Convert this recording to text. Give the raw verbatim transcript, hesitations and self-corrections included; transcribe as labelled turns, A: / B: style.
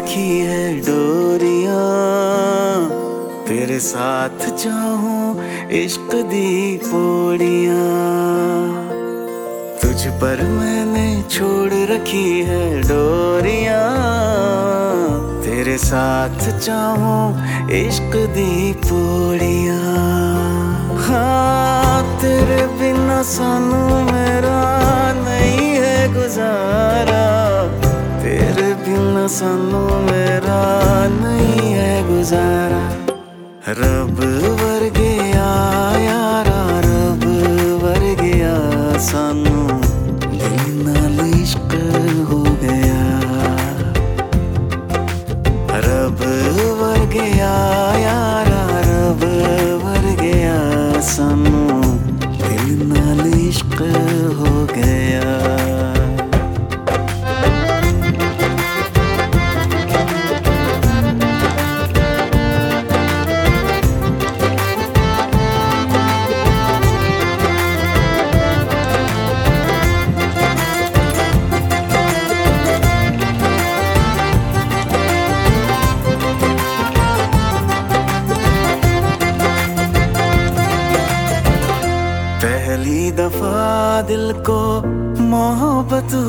A: रखी है डोरियां, तेरे साथ चाहूं इश्क दी पौड़ियां। तुझ पर मैंने छोड़ रखी है डोरियां, तेरे साथ चाहूं इश्क दी पौड़ियां। हाँ तेरे बिना सानू मेरा नहीं है गुजारा, तेरे बिना सानू मेरा नहीं है गुजारा। रब वर्गे यारा, रब वर्गे सानू दिल नाल इश्क हो गया। रब वर्गे यारा, रब वर्गे सानू दिल नाल इश्क हो गया। पहली दफा दिल को मोहब्बत